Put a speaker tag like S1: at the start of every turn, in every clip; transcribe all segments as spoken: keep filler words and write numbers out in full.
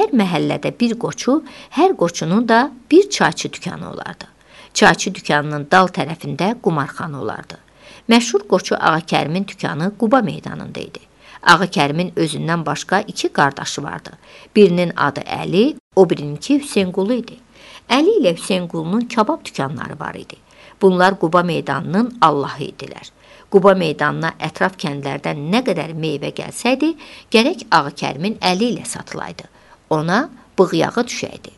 S1: Hər məhəllədə bir qoçu, hər qoçunun da bir çayçı dükanı olardı. Çayçı dükanının dal tərəfində qumarxana olardı. Məşhur qoçu Ağa Kərimin dükanı Quba meydanında idi. Ağa Kərimin özündən başqa iki qardaşı vardı. Birinin adı Əli, o birininki Hüseynqulu idi. Əli ilə Hüseynqulunun kabab dükanları var idi. Bunlar Quba meydanının Allahı idilər. Quba meydanına ətraf kəndlərdən nə qədər meyvə gəlsəydi, gərək Ağa Kərimin əli ilə satılaydı. Ona bığyağı düşəydi.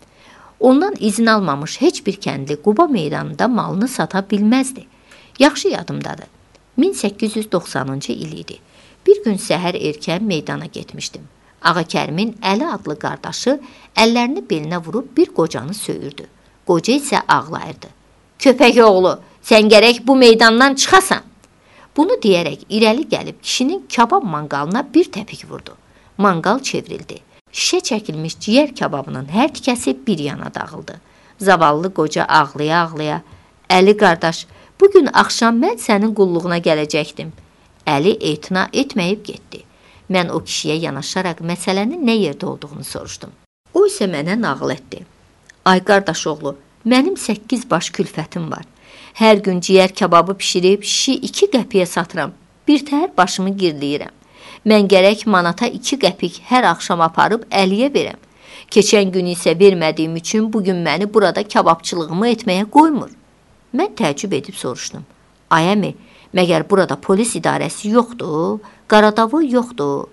S1: Ondan izin almamış heç bir kəndli Quba meydanında malını sata bilməzdi. Yaxşı yadımdadır. min səkkiz yüz doxsanıncı il idi. Bir gün səhər erkən meydana getmişdim. Ağa Kərimin Əli adlı qardaşı əllərini belinə vurub bir qocanı söyürdü. Qoca isə ağlayırdı. Köpək oğlu, sən gərək bu meydandan çıxasan. Bunu deyərək irəli gəlib kişinin kabab manqalına bir təpik vurdu. Manqal çevrildi. Şişə çəkilmiş ciyər kababının hər tikəsi bir yana dağıldı. Zavallı qoca ağlaya-ağlaya, Əli qardaş, bugün axşam mən sənin qulluğuna gələcəkdim. Əli etina etməyib getdi. Mən o kişiyə yanaşaraq məsələnin nə yerdə olduğunu soruşdum. O isə mənə nağıl etdi. Ay qardaş oğlu, mənim səkkiz baş külfətim var. Hər gün ciyər kababı pişirib şişi iki qəpiyə satıram. Bir təhər başımı girləyirəm. Mən gərək manata iki qəpik hər axşam aparıb Əliyə verəm. Keçən gün isə vermədiyim üçün bugün məni burada kababçılığımı etməyə qoymur. Mən təəccüb edib soruşdum. Ay əmi, məgər burada polis idarəsi yoxdur, qaradavoy yoxdur.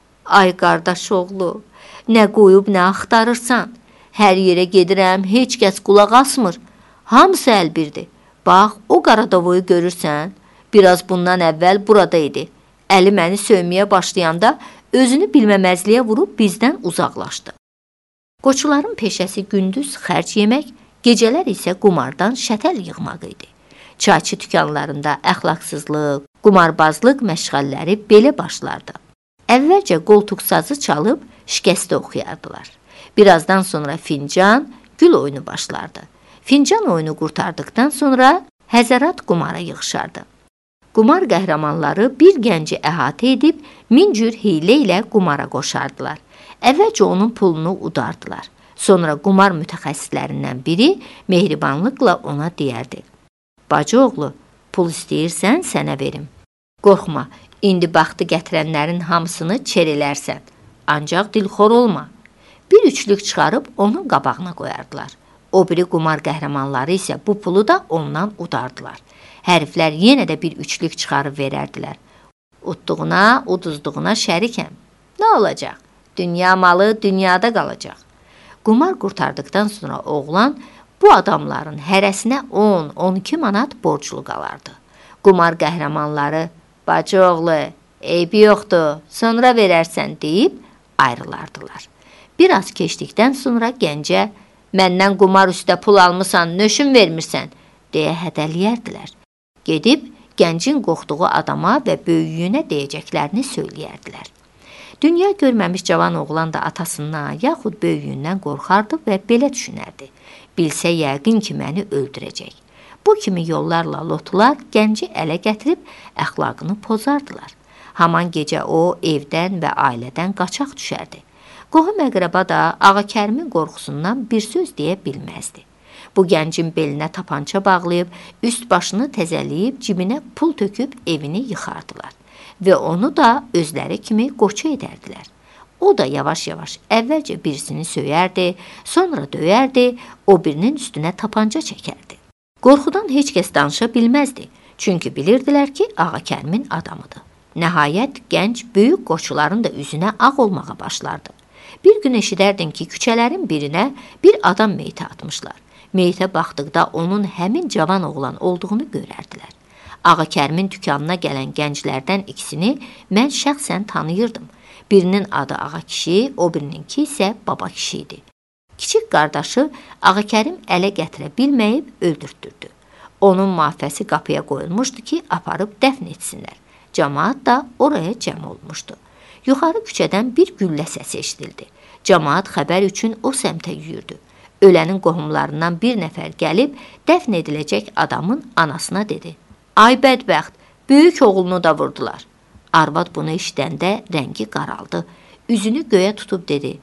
S1: Ay qardaş oğlu, nə qoyub nə axtarırsan? Hər yerə gedirəm, heç kəs qulaq asmır. Hamısı əlbirdir. Bax, o qaradavoyu görürsən, biraz bundan əvvəl burada idi. Əli məni sövməyə başlayanda özünü bilməməzliyə vurub bizdən uzaqlaşdı. Qoçuların peşəsi gündüz xərc yemək, gecələr isə qumardan şətəl yığmaq idi. Çayçı dükanlarında əxlaqsızlıq, qumarbazlıq məşğəlləri belə başlardı. Əvvəlcə qoltuq sazı çalıb şikəstə oxuyardılar. Birazdan sonra fincan, gül oyunu başlardı. Fincan oyunu qurtardıqdan sonra həzərat qumara yığışardı. Qumar qəhrəmanları bir gənci əhatə edib min cür hiylə ilə qumara qoşardılar. Əvvəlcə onun pulunu udardılar. Sonra qumar mütəxəssislərindən biri mehribanlıqla ona deyərdi. Bacı oğlu, pul istəyirsən, sənə verim. Qorxma, indi baxtı gətirənlərin hamısını çerilərsən. Ancaq dilxor olma. Bir üçlük çıxarıb onun qabağına qoyardılar. O biri qumar qəhrəmanları isə bu pulu da ondan udardılar. Həriflər yenə də bir üçlük çıxarıb verərdilər. Utduğuna, uduzduğuna şərikəm. Nə olacaq? Dünya malı dünyada qalacaq. Qumar qurtardıqdan sonra oğlan bu adamların hərəsinə on on iki manat borclu qalardı. Qumar qəhrəmanları, bacı oğlu, eybi yoxdur, sonra verərsən deyib ayrılardılar. Biraz keçdikdən sonra gəncə, məndən qumar üstə pul almısan, nöşün vermirsən, deyə hədəliyərdilər. Gedib gəncin qorxduğu adama və böyüyünə deyəcəklərini söyləyərdilər. Dünya görməmiş cavan oğlan da atasından yaxud böyüyündən qorxardı və belə düşünərdi. Bilsə yəqin ki, məni öldürəcək. Bu kimi yollarla lotular gənci ələ gətirib əxlaqını pozardılar. Haman gecə o evdən və ailədən qaçaq düşərdi. Qohum əqrəba da Ağa Kərimin qorxusundan bir söz deyə bilməzdi. Bu gəncin belinə tapança bağlayıb, üst başını təzələyib, cibinə pul töküb evini yıxardılar və onu da özləri kimi qoçu edərdilər. O da yavaş-yavaş əvvəlcə birisini söyərdi, sonra döyərdi, o birinin üstünə tapanca çəkərdi. Qorxudan heç kəs danışa bilməzdi, çünki bilirdilər ki, Ağa Kərimin adamıdır. Nəhayət, gənc böyük qoçuların da üzünə ağ olmağa başlardı. Bir gün eşidərdin ki, küçələrin birinə bir adam meyti atmışlar. Meytə baxdıqda onun həmin cavan oğlan olduğunu görərdilər. Ağa Kərimin dükanına gələn gənclərdən ikisini mən şəxsən tanıyırdım. Birinin adı Ağa kişi, o birininki isə baba kişi idi. Kiçik qardaşı Ağa Kərim ələ gətirə bilməyib öldürtdürdü. Onun mühafəsi qapıya qoyulmuşdu ki, aparıb dəfn etsinlər. Camaat da oraya cəm olmuşdu. Yuxarı küçədən bir güllə səsi eşidildi. Camaat xəbər üçün o səmtə yüyürdü. Ölənin qohumlarından bir nəfər gəlib dəfn ediləcək adamın anasına dedi. Ay bədbəxt, böyük oğlunu da vurdular. Arvad bunu eşidəndə rəngi qaraldı. Üzünü göyə tutub dedi.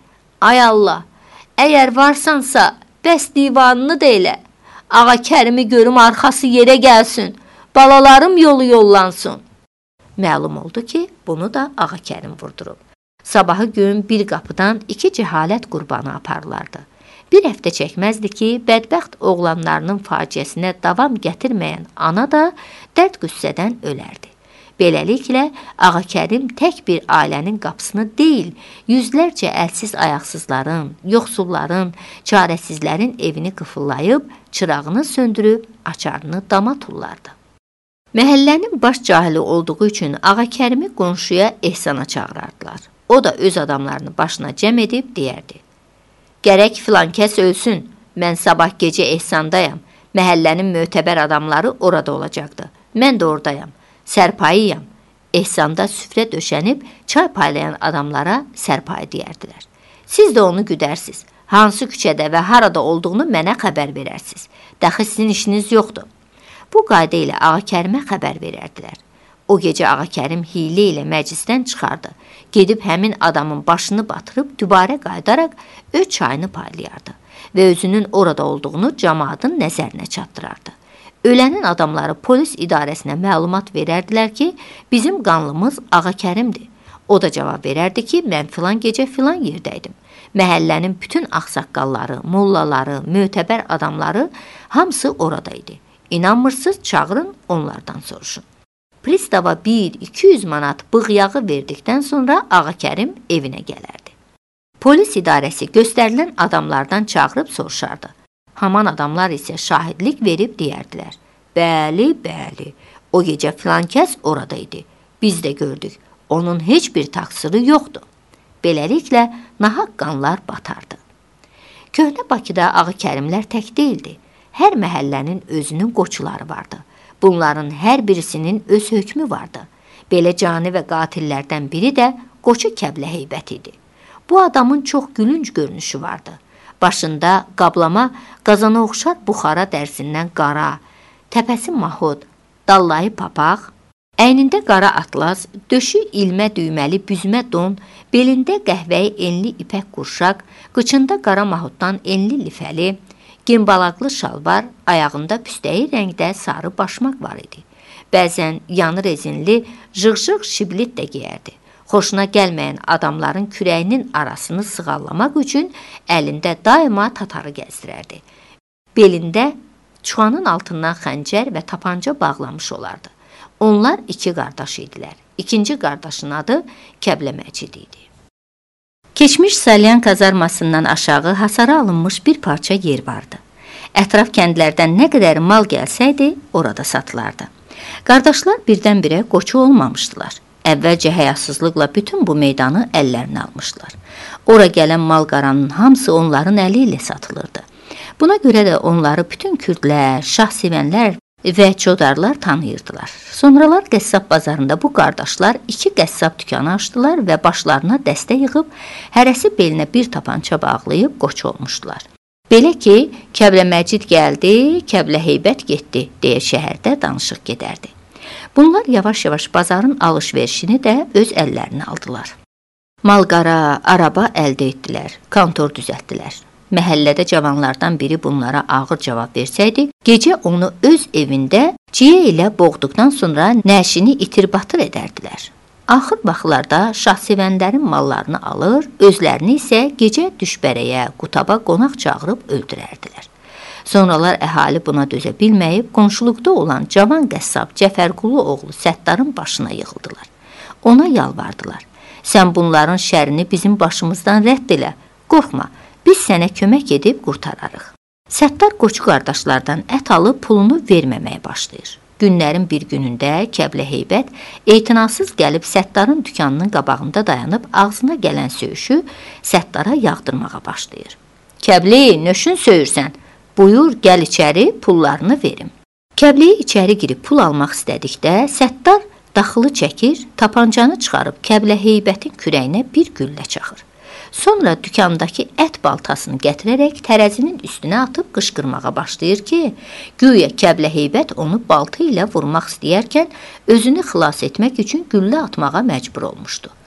S1: Ay Allah, əgər varsansa, bəs divanını da elə. Ağa Kərimi görüm arxası yerə gəlsin, balalarım yolu yollansın. Məlum oldu ki, bunu da Ağa Kərim vurdurub. Sabahı gün bir qapıdan iki cəhalət qurbanı aparılardı. Bir həftə çəkməzdi ki, bədbəxt oğlanlarının faciəsinə davam gətirməyən ana da dərd qüssədən ölərdi. Beləliklə, Ağa Kərim tək bir ailənin qapısını deyil, yüzlərcə əlsiz ayaqsızların, yoxsulların, çarəsizlərin evini qıfıllayıb, çırağını söndürüb, açarını dama tullardı. Məhəllənin baş cahili olduğu üçün Ağa Kərimi qonşuya ehsana çağırardılar. O da öz adamlarını başına cəm edib deyərdi. Gərək filan kəs ölsün, mən sabah gecə ehsandayam, məhəllənin mötəbər adamları orada olacaqdı, mən də oradayam, sərpayıyam. Ehsanda süfrə döşənib, çay paylayan adamlara sərpayı deyərdilər. Siz də onu güdərsiz, hansı küçədə və harada olduğunu mənə xəbər verərsiz, dəxi sizin işiniz yoxdur. Bu qayda ilə Ağa Kərimə xəbər verərdilər. O gecə Ağa Kərim hiylə ilə məclisdən çıxardı. Gedib həmin adamın başını batırıb dübarə qaydaraq öz çayını paylayardı və özünün orada olduğunu cəmaatın nəzərinə çatdırardı. Ölənin adamları polis idarəsinə məlumat verərdilər ki, bizim qanlımız Ağa Kərimdir. O da cavab verərdi ki, mən filan gecə filan yerdəydim. Məhəllənin bütün ağsaqqalları, mollaları, mötəbər adamları hamısı oradaydı. İnanmırsız, çağırın, onlardan soruşun. Pristava bir iki yüz manat bığyağı verdikdən sonra Ağa Kərim evinə gələrdi. Polis idarəsi göstərilən adamlardan çağırıb soruşardı. Haman adamlar isə şahidlik verib deyərdilər. Bəli, bəli, o gecə filan kəs oradaydı. Biz də gördük, onun heç bir taksiri yoxdur. Beləliklə, nahaq qanlar batardı. Köhnə Bakıda Ağa Kərimlər tək deyildi. Hər məhəllənin özünün qoçuları vardı. Bunların hər birisinin öz hökmü vardı. Belə cani və qatillərdən biri də Qoçu Kəblə Heybət idi. Bu adamın çox gülünc görünüşü vardı. Başında qablama, qazana oxşar buxara dərsindən qara, təpəsi mahud, dallayı papaq, əynində qara atlas, döşü ilmə düyməli büzmə don, belində qəhvəyi enli ipək qurşaq, qıçında qara mahuddan enli lifəli, gimbalaqlı şalvar, ayağında püstəyi rəngdə sarı başmaq var idi. Bəzən yanı rezinli, jıq-jıq şiblit də geyərdi. Xoşuna gəlməyən adamların kürəyinin arasını sığallamaq üçün əlində daima tatarı gəzdirərdi. Belində çuanın altından xəncər və tapanca bağlamış olardı. Onlar iki qardaş idilər. İkinci qardaşın adı Kəblə Məcid idi. Keçmiş Salyan kazarmasından aşağı hasara alınmış bir parça yer vardı. Ətraf kəndlərdən nə qədər mal gəlsəydi, orada satılardı. Qardaşlar birdən-birə qoçu olmamışdılar. Əvvəlcə həyasızlıqla bütün bu meydanı əllərinə almışdılar. Ora gələn mal-qaranın hamısı onların əli ilə satılırdı. Buna görə də onları bütün kürdlər, şahsevənlər və çodarlar tanıyırdılar. Sonralar qəssab bazarında bu qardaşlar iki qəssab dükanı açdılar və başlarına dəstə yığıb, hərəsi belinə bir tapança bağlayıb qoç olmuşdular. Belə ki, Kəblə Məcid gəldi, Kəblə Heybət getdi deyə şəhərdə danışıq gedərdi. Bunlar yavaş-yavaş bazarın alış-verişini də öz əllərinə aldılar. Mal-qara, araba əldə etdilər, kontor düzəltdilər. Məhəllədə cavanlardan biri bunlara ağır cavab versəydi, gecə onu öz evində ciyə ilə boğduqdan sonra nəşini itir-batır edərdilər. Axır vaxtlarda şahsevənlərin mallarını alır, özlərini isə gecə düşbərəyə, qutaba qonaq çağırıb öldürərdilər. Sonralar əhali buna dözə bilməyib, qonşuluqda olan cavan qəssab Cəfərqulu oğlu Səttarın başına yığıldılar. Ona yalvardılar. Sən bunların şərini bizim başımızdan rədd elə, qorxma, biz sənə kömək edib qurtararıq. Səttar qoçu qardaşlardan ət alıb pulunu verməməyə başlayır. Günlərin bir günündə Kəblə Heybət etinasız gəlib Səttarın dükanının qabağında dayanıb ağzına gələn söyüşü Səttara yağdırmağa başlayır. Kəbli, nöşün söyürsən? Buyur, gəl içəri, pullarını verim. Kəbliyə içəri girib pul almaq istədikdə Səttar daxılı çəkir, tapancanı çıxarıb Kəblə Heybətin kürəyinə bir güllə çaxır. Sonra dükandakı ət baltasını gətirərək tərəzinin üstünə atıb qışqırmağa başlayır ki, güya Kəblə Heybət onu balta ilə vurmaq istəyərkən özünü xilas etmək üçün güllə atmağa məcbur olmuşdu.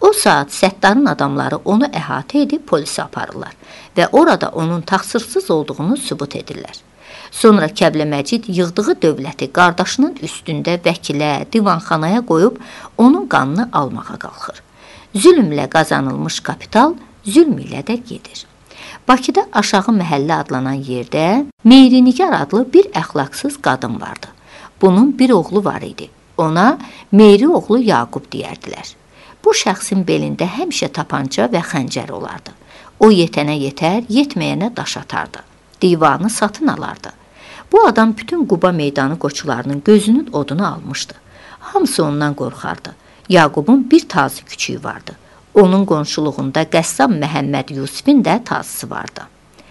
S1: O saat Səttarın adamları onu əhatə edib polisə aparırlar və orada onun təqsirsіз olduğunu sübut edirlər. Sonra Kəblə Məcid yığdığı dövləti qardaşının üstündə vəkilə, divanxanaya qoyub onun qanını almağa qalxır. Zülmlə qazanılmış kapital zülm ilə də gedir. Bakıda Aşağı Məhəllə adlanan yerdə Meyrinigar adlı bir əxlaqsız qadın vardı. Bunun bir oğlu var idi. Ona Meyri oğlu Yaqub deyərdilər. Bu şəxsin belində həmişə tapanca və xəncər olardı. O yetənə yetər, yetməyənə daş atardı. Divanı satın alardı. Bu adam bütün Quba meydanı qoçularının gözünün odunu almışdı. Hamısı ondan qorxardı. Yaqubun bir tazı küçüyü vardı. Onun qonşuluğunda qəssam Məhəmməd Yusifin də tazısı vardı.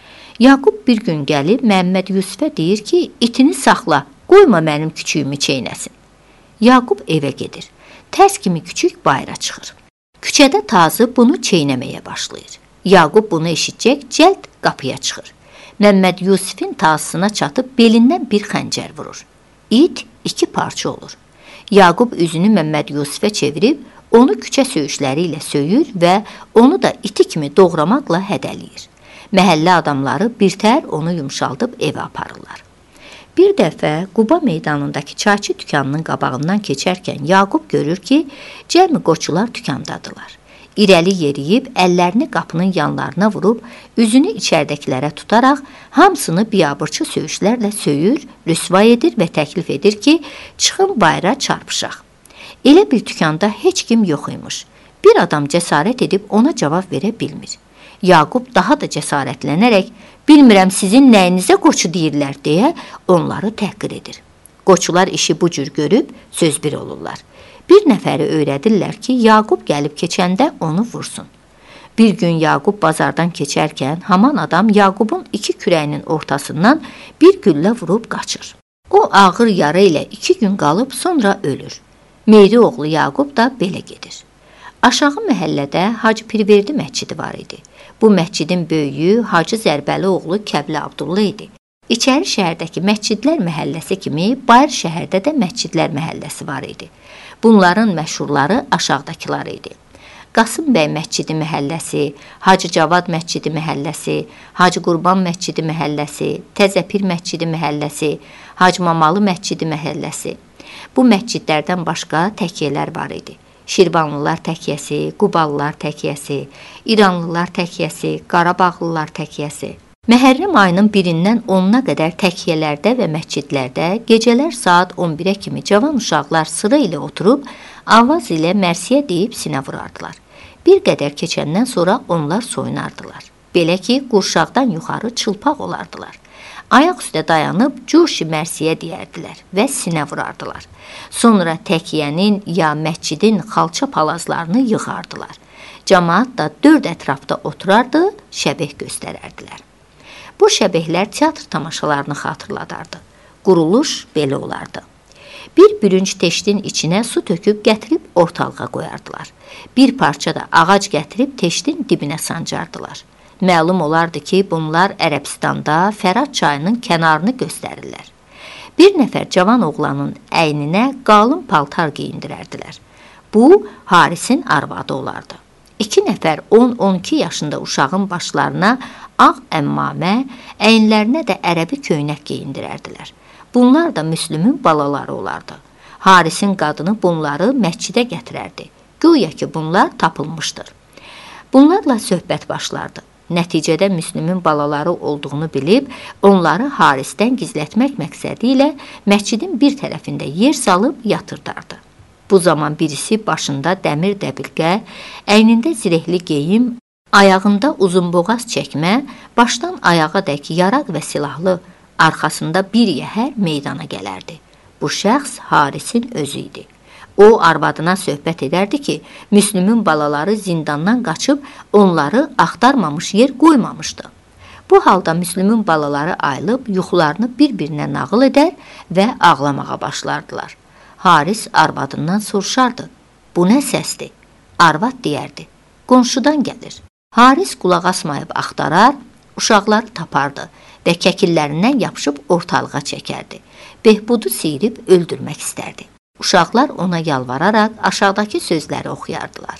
S1: Yaqub bir gün gəlib Məhəmməd Yusifə deyir ki, itini saxla, qoyma mənim küçüyümü çeynəsin. Yaqub evə gedir. Tərs kimi küçük bayıra çıxır. Küçədə tazı bunu çeynəməyə başlayır. Yaqub bunu eşitcək cəld qapıya çıxır. Məmməd Yusifin tazısına çatıb belindən bir xəncər vurur. İt iki parça olur. Yaqub üzünü Məmməd Yusifə çevirib, onu küçə söyüşləri ilə söyür və onu da iti kimi doğramaqla hədəliyir. Məhəllə adamları birtəhər onu yumşaldıb evə aparırlar. Bir dəfə Quba meydanındakı çayçı dükanının qabağından keçərkən Yaqub görür ki, cəmi qoçular dükandadılar. İrəli yeriyib, əllərini qapının yanlarına vurub, üzünü içərdəkilərə tutaraq, hamısını biabırçı söyüşlərlə söyür, rüsva edir və təklif edir ki, çıxın bayıra çarpışaq. Elə bir dükanda heç kim yox imiş. Bir adam cəsarət edib ona cavab verə bilmir. Yaqub daha da cəsarətlənərək, bilmirəm sizin nəyinizə qoçu deyirlər deyə onları təhqir edir. Qoçular işi bu cür görüb söz bir olurlar. Bir nəfəri öyrədirlər ki, Yaqub gəlib keçəndə onu vursun. Bir gün Yaqub bazardan keçərkən haman adam Yaqubun iki kürəyinin ortasından bir güllə vurub qaçır. O ağır yara ilə iki gün qalıb sonra ölür. Meyri oğlu Yaqub da belə gedir. Aşağı məhəllədə Hacı Pirverdi məscidi var idi. Bu məscidin böyüyü Hacı Zərbəli oğlu Kəblə Abdulla idi. İçəri şəhərdəki məscidlər məhəlləsi kimi Bayır şəhərdə də məscidlər məhəlləsi var idi. Bunların məşhurları aşağıdakılar idi. Qasım bəy məscidi məhəlləsi, Hacı Cavad məscidi məhəlləsi, Hacı Qurban məscidi məhəlləsi, Təzəpir məscidi məhəlləsi, Hacı Mamalı məscidi məhəlləsi. Bu məscidlərdən başqa təkiyyələr var idi. Şirvanlılar təkiyyəsi, Qubalılar təkiyyəsi, İranlılar təkiyyəsi, Qarabağlılar təkiyyəsi. Məhərrəm ayının birindən onuna qədər təkiyyələrdə və məscidlərdə gecələr saat on birə kimi cavan uşaqlar sıra ilə oturub, avaz ilə mərsiyə deyib sinə vurardılar. Bir qədər keçəndən sonra onlar soyunardılar. Belə ki, qurşaqdan yuxarı çılpaq olardılar. Ayaq üstə dayanıb cuşi mərsiyə deyərdilər və sinə vurardılar. Sonra təkiyyənin ya məscidin xalça palazlarını yığardılar. Cəmaat da dörd ətrafda oturardı, şəbeh göstərərdilər. Bu şəbehlər teatr tamaşalarını xatırladardı. Quruluş belə olardı. Bir bürünc teştin içinə su töküb gətirib ortalığa qoyardılar. Bir parça da ağac gətirib teştin dibinə sancardılar. Məlum olardı ki, bunlar Ərəbistanda Fərat çayının kənarını göstərirlər. Bir nəfər cavan oğlanın əyninə qalın paltar geyindirərdilər. Bu, Harisin arvadı olardı. İki nəfər on on iki yaşında uşağın başlarına ağ əmmamə, əyinlərinə də ərəbi köynək geyindirərdilər. Bunlar da Müslümün balaları olardı. Harisin qadını bunları məscidə gətirərdi. Güya ki, bunlar tapılmışdır. Bunlarla söhbət başlardı. Nəticədə Müslümün balaları olduğunu bilib, onları Harisdən gizlətmək məqsədi ilə məscidin bir tərəfində yer salıb yatırdardı. Bu zaman birisi başında dəmir dəbilqə, əynində zirehli geyim, ayağında uzunboğaz çəkmə, başdan ayağa dək yaraq və silahlı, arxasında bir yəhər meydana gələrdi. Bu şəxs Harisin özü idi. O, arvadına söhbət edərdi ki, Müslümün balaları zindandan qaçıb onları axtarmamış yer qoymamışdı. Bu halda Müslümün balaları ayılıb yuxularını bir-birinə nağıl edər və ağlamağa başlardılar. Haris arvadından soruşardı. Bu nə səsdir? Arvad deyərdi. Qonşudan gəlir. Haris qulaq asmayıb axtarar, uşaqları tapardı və kəkillərindən yapışıb ortalığa çəkərdi. Behbudu siyirib öldürmək istərdi. Uşaqlar ona yalvararaq aşağıdakı sözləri oxuyardılar.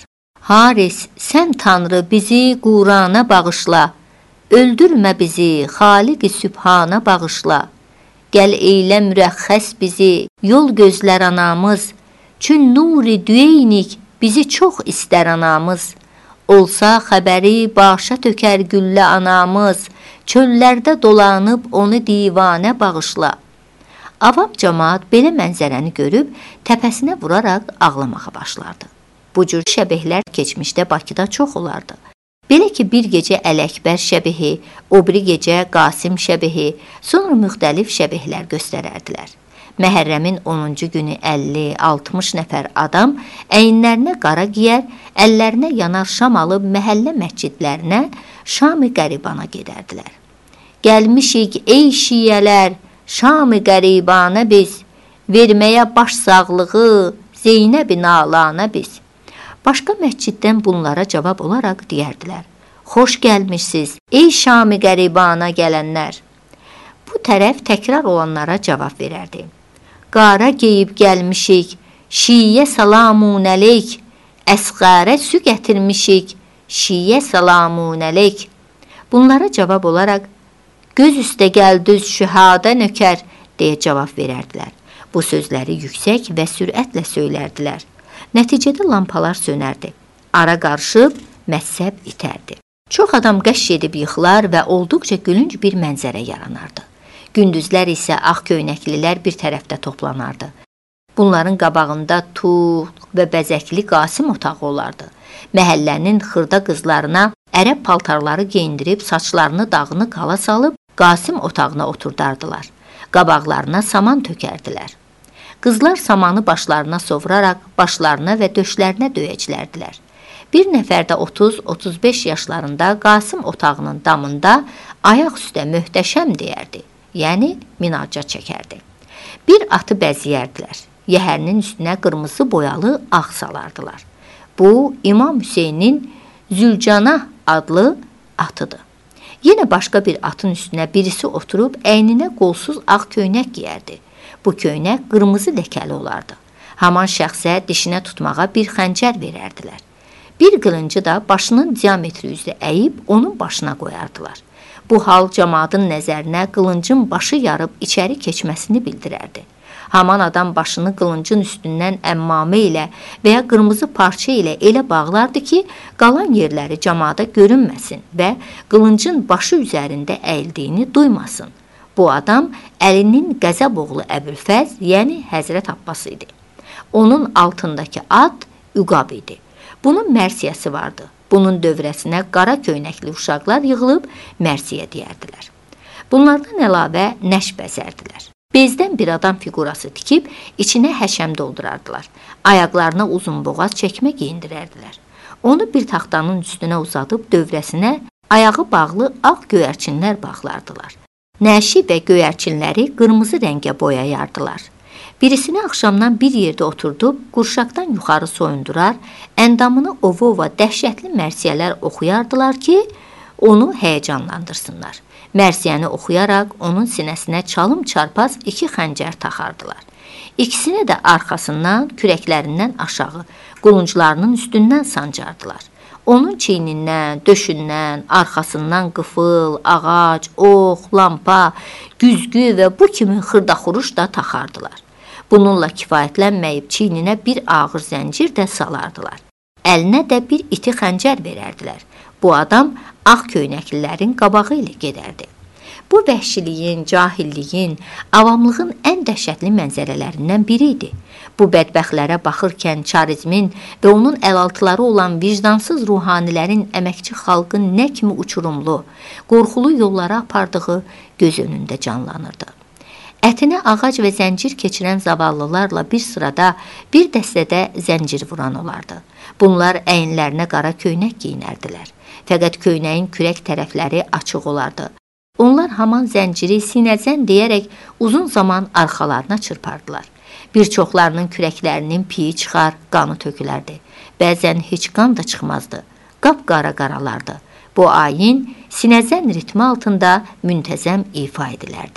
S1: Haris, sən Tanrı bizi Qurana bağışla, öldürmə bizi Xaliq-i Sübhana bağışla. Gəl eylə mürəxxəs bizi, yol gözlər anamız, çün nuri düyeynik bizi çox istər anamız. Olsa xəbəri başa tökər güllə anamız, çöllərdə dolanıb onu divanə bağışla. Avam cəmaat belə mənzərəni görüb təpəsinə vuraraq ağlamağa başlardı. Bu cür şəbihlər keçmişdə Bakıda çox olardı. Belə ki, bir gecə Ələkbər şəbihi, o biri gecə Qasim şəbihi, sonra müxtəlif şəbihlər göstərərdilər. Məhərrəmin onuncu günü əlli altmış nəfər adam əyinlərinə qara giyər, əllərinə yanar şam alıb məhəllə məscidlərinə Şam-ı Qəribana gedərdilər. Gəlmişik ey şiyələr, Şam-ı Qəribana biz, verməyə baş sağlığı Zeynəb-i Nalana biz. Başqa məsciddən bunlara cavab olaraq deyərdilər: Xoş gəlmişsiz, ey Şam-ı Qəribana gələnlər. Bu tərəf təkrar olanlara cavab verərdi: Qara geyib gəlmişik, şiyə salamun əleyk, əsqərə su gətirmişik, şiyə salamun əleyk. Bunlara cavab olaraq: Göz üstə gəldüz şühada nökər, deyə cavab verərdilər. Bu sözləri yüksək və sürətlə söylərdilər. Nəticədə lampalar sönərdi. Ara qarışıb məzhəb itərdi. Çox adam qəşş edib yıxılar və olduqca gülünc bir mənzərə yaranardı. Gündüzlər isə ağ köynəklilər bir tərəfdə toplanardı. Bunların qabağında tuğ və bəzəkli Qasim otağı olardı. Məhəllənin xırda qızlarına ərəb paltarları geyindirib, saçlarını dağını qala salıb Qasim otağına oturdardılar. Qabaqlarına saman tökərdilər. Qızlar samanı başlarına sovuraraq başlarına və döşlərinə döyəclərdilər. Bir nəfər də otuz otuz beş yaşlarında Qasim otağının damında ayaq üstə möhtəşəm deyərdi, yəni minacat çəkərdi. Bir atı bəzəyərdilər, yəhərinin üstünə qırmızı boyalı ağ salardılar. Bu, İmam Hüseynin Zülcanah adlı atıdır. Yenə başqa bir atın üstünə birisi oturub əyninə qolsuz ağ köynək giyərdi. Bu köynək qırmızı ləkəli olardı. Haman şəxsə dişinə tutmağa bir xəncər verərdilər. Bir qılıncı da başının diametri üzrə əyib onun başına qoyardılar. Bu hal cəmaatın nəzərinə qılıncın başı yarıb içəri keçməsini bildirərdi. Haman adam başını qılıncın üstündən əmmamə ilə və ya qırmızı parça ilə elə bağlardı ki, qalan yerləri cəmaata görünməsin və qılıncın başı üzərində əyildiyini duymasın. Bu adam Əlinin Qəzəb oğlu Əbülfəz, yəni Həzrət Abbas idi. Onun altındakı at Üqab idi. Bunun mərsiyəsi vardı. Bunun dövrəsinə qara köynəkli uşaqlar yığılıb mərsiyə deyərdilər. Bunlardan əlavə nəş bəzərdilər. Bezdən bir adam fiqurası tikib içinə həşəm doldurardılar. Ayaqlarına uzun boğaz çəkmə geyindirərdilər. Onu bir taxtanın üstünə uzadıb dövrəsinə ayağı bağlı ağ göyərçinlər bağlardılar. Nəşi və göyərçinləri qırmızı rəngə boyayardılar. Birisini axşamdan bir yerdə oturdub, qurşaqdan yuxarı soyundurar, əndamını ova-ova dəhşətli mərsiyələr oxuyardılar ki, onu həyəcanlandırsınlar. Mərsiyəni oxuyaraq onun sinəsinə çalım çarpaz iki xəncər taxardılar. İkisini də arxasından, kürəklərindən aşağı, qılınclarının üstündən sancardılar. Onun çiynindən, döşündən, arxasından qıfıl, ağac, ox, lampa, güzgü və bu kimi xırdaxuruş da taxardılar. Bununla kifayətlənməyib çiyninə bir ağır zəncir də salardılar. Əlinə də bir iti xəncər verərdilər. Bu adam ağ köynəklilərin qabağı ilə gedərdi. Bu vəhşiliyin, cahilliyin, avamlığın ən dəhşətli mənzərələrindən biri idi. Bu bədbəxtlərə baxırkən çarizmin və onun əlaltıları olan vicdansız ruhanilərin əməkçi xalqın nə kimi uçurumlu, qorxulu yollara apardığı göz önündə canlanırdı. Ətinə ağac və zəncir keçirən zavallılarla bir sırada, bir dəstədə zəncir vuran olardı. Bunlar əyinlərinə qara köynək geyinərdilər. Fəqət köynəyin kürək tərəfləri açıq olardı. Onlar haman zənciri sinəzən deyərək uzun zaman arxalarına çırpardılar. Bir çoxlarının kürəklərinin piyi çıxar, qanı tökülərdi. Bəzən heç qan da çıxmazdı. Qapqara qaralardı. Bu ayin sinəzən ritmi altında müntəzəm ifa edilərdi.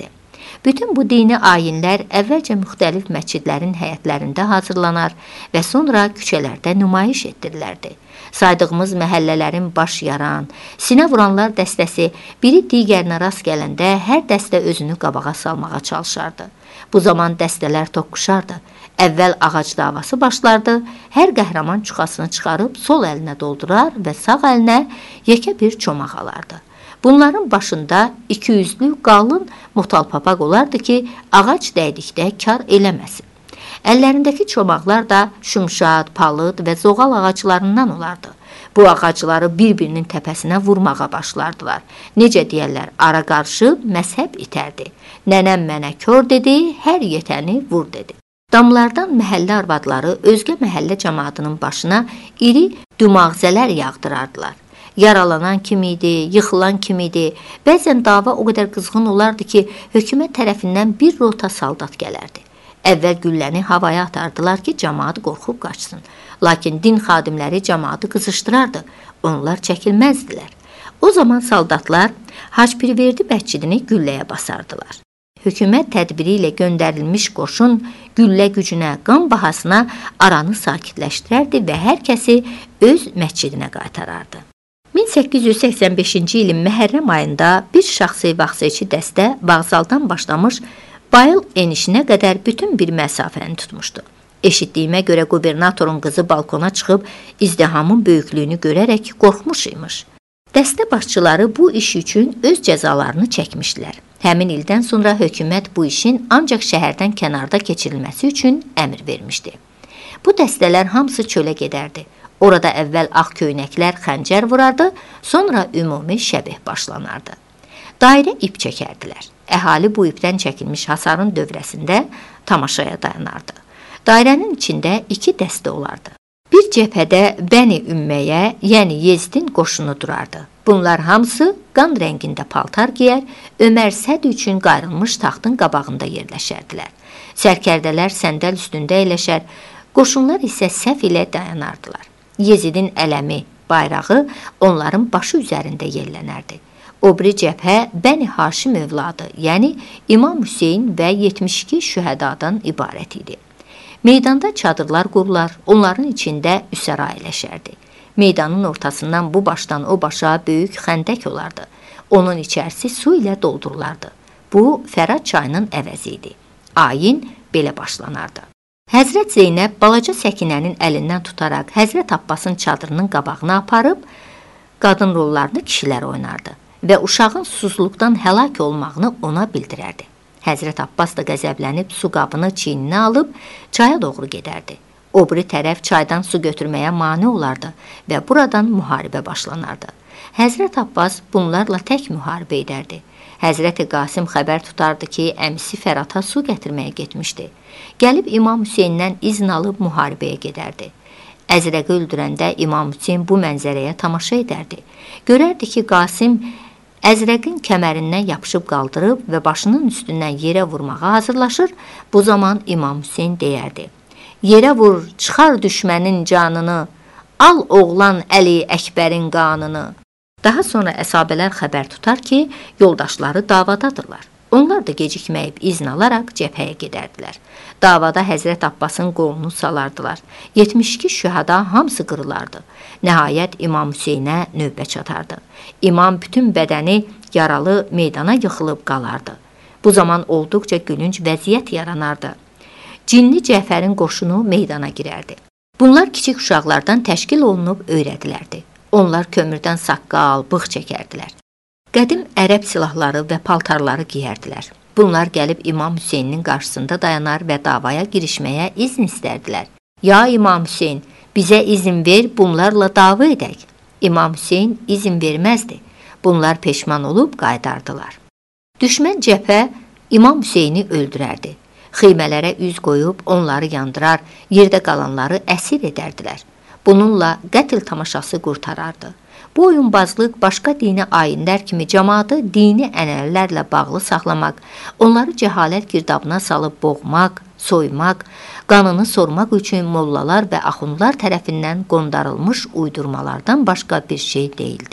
S1: Bütün bu dini ayinlər əvvəlcə müxtəlif məscidlərin həyətlərində hazırlanar və sonra küçələrdə nümayiş etdirilərdi. Saydığımız məhəllələrin baş yaran, sinə vuranlar dəstəsi biri digərinə rast gələndə hər dəstə özünü qabağa salmağa çalışardı. Bu zaman dəstələr toqquşardı. Əvvəl ağac davası başlardı, hər qəhrəman çuxasını çıxarıb sol əlinə doldurar və sağ əlinə yekə bir çomaq alardı. Bunların başında iki yüzlü qalın motal papaq olardı ki, ağac dəydikdə kar eləməsin. Əllərindəki çomaqlar da şumşad, palıd və zoğal ağaclarından olardı. Bu ağacları bir-birinin təpəsinə vurmağa başlardılar. Necə deyərlər, ara qarışıb məzhəb itərdi. Nənəm mənə kör dedi, hər yetəni vur dedi. Damlardan məhəllə arvadları özgə məhəllə cəmaatının başına iri dumağzələr yağdırardılar. Yaralanan kimi idi, yıxılan kimi idi. Bəzən dava o qədər qızğın olardı ki, hökumət tərəfindən bir rota saldat gələrdi. Əvvəl gülləni havaya atardılar ki, cəmaat qorxub qaçsın. Lakin din xadimləri cəmaatı qızışdırardı. Onlar çəkilməzdilər. O zaman saldatlar Hacpirverdi məscidini gülləyə basardılar. Hökumət tədbiri ilə göndərilmiş qoşun güllə gücünə, qan bahasına aranı sakitləşdirərdi və hər kəsi öz məscidinə qaytarardı. min səkkiz yüz səksən beşinci ilin Məhərrəm ayında bir şəxsi vaxtçı dəstə vağzaldan başlamış Bayıl enişinə qədər bütün bir məsafəni tutmuşdu. Eşitdiyimə görə qubernatorun qızı balkona çıxıb izdihamın böyüklüyünü görərək qorxmuş imiş. Dəstə başçıları bu iş üçün öz cəzalarını çəkmişdilər. Həmin ildən sonra hökumət bu işin ancaq şəhərdən kənarda keçirilməsi üçün əmr vermişdi. Bu dəstələr hamısı çölə gedərdi. Orada əvvəl ağ köynəklər xəncər vurardı, sonra ümumi şəbih başlanardı. Dairə ip çəkərdilər. Əhali bu ipdən çəkilmiş hasarın dövrəsində tamaşaya dayanardı. Dairənin içində iki dəstə olardı. Bir cəbhədə Bəni Ümməyə, yəni Yezdin qoşunu durardı. Bunlar hamısı qan rəngində paltar giyər, Ömər Səd üçün qayrılmış taxtın qabağında yerləşərdilər. Sərkərdələr səndəl üstündə əyləşər, qoşunlar isə səhv ilə dayanardılar. Yezidin ələmi, bayrağı onların başı üzərində yellənərdi. O biri cəbhə Bəni Haşim övladı, yəni İmam Hüseyin və yetmiş iki şühədadan ibarət idi. Meydanda çadırlar qurular, onların içində üsəra əyləşərdi. Meydanın ortasından bu başdan o başa böyük xəndək olardı. Onun içərisi su ilə doldurulardı. Bu, Fərad çayının əvəzi idi. Ayin belə başlanardı. Həzrət Zeynəb balaca Səkinənin əlindən tutaraq Həzrət Abbasın çadırının qabağına aparıb, qadın rollarını kişilər oynardı və uşağın susuzluqdan həlak olmağını ona bildirərdi. Həzrət Abbas da qəzəblənib su qabını çiyninə alıb çaya doğru gedərdi. O biri tərəf çaydan su götürməyə mane olardı və buradan müharibə başlanardı. Həzrət Abbas bunlarla tək müharibə edərdi. Həzrəti Qasim xəbər tutardı ki, əmisi Fərata su gətirməyə getmişdi. Gəlib İmam Hüseyndən izin alıb müharibəyə gedərdi. Əzrəqi öldürəndə İmam Hüseyn bu mənzərəyə tamaşa edərdi. Görərdi ki, Qasim Əzrəqin kəmərindən yapışıb qaldırıb və başının üstündən yerə vurmağa hazırlaşır. Bu zaman İmam Hüseyn deyərdi: "Yerə vur, çıxar düşmənin canını, al oğlan Əli Əkbərin qanını." Daha sonra əsabələr xəbər tutar ki, yoldaşları davadadırlar. Onlar da gecikməyib izin alaraq cəbhəyə gedərdilər. Davada Həzrət Abbasın qolunu salardılar. yetmiş iki şühada hamısı qırılardı. Nəhayət İmam Hüseynə növbə çatardı. İmam bütün bədəni yaralı meydana yıxılıb qalardı. Bu zaman olduqca gülünc vəziyyət yaranardı. Cinli Cəfərin qoşunu meydana girərdi. Bunlar kiçik uşaqlardan təşkil olunub öyrədilərdi. Onlar kömürdən saqqal, bığ çəkərdilər. Qədim ərəb silahları və paltarları giyərdilər. Bunlar gəlib İmam Hüseynin qarşısında dayanar və davaya girişməyə izin istərdilər. "Ya İmam Hüseyn, bizə izin ver, bunlarla dava edək." İmam Hüseyn izin verməzdi. Bunlar peşman olub qaytardılar. Düşmən cəbhə İmam Hüseyni öldürərdi. Xeymələrə üz qoyub onları yandırar, yerdə qalanları əsir edərdilər. Bununla qətl tamaşası qurtarardı. Bu oyunbazlıq başqa dini ayinlər kimi cəmaatı dini ənənələrlə bağlı saxlamaq, onları cəhalət girdabına salıb boğmaq, soymaq, qanını sormaq üçün mollalar və axundlar tərəfindən qondarılmış uydurmalardan başqa bir şey deyildi.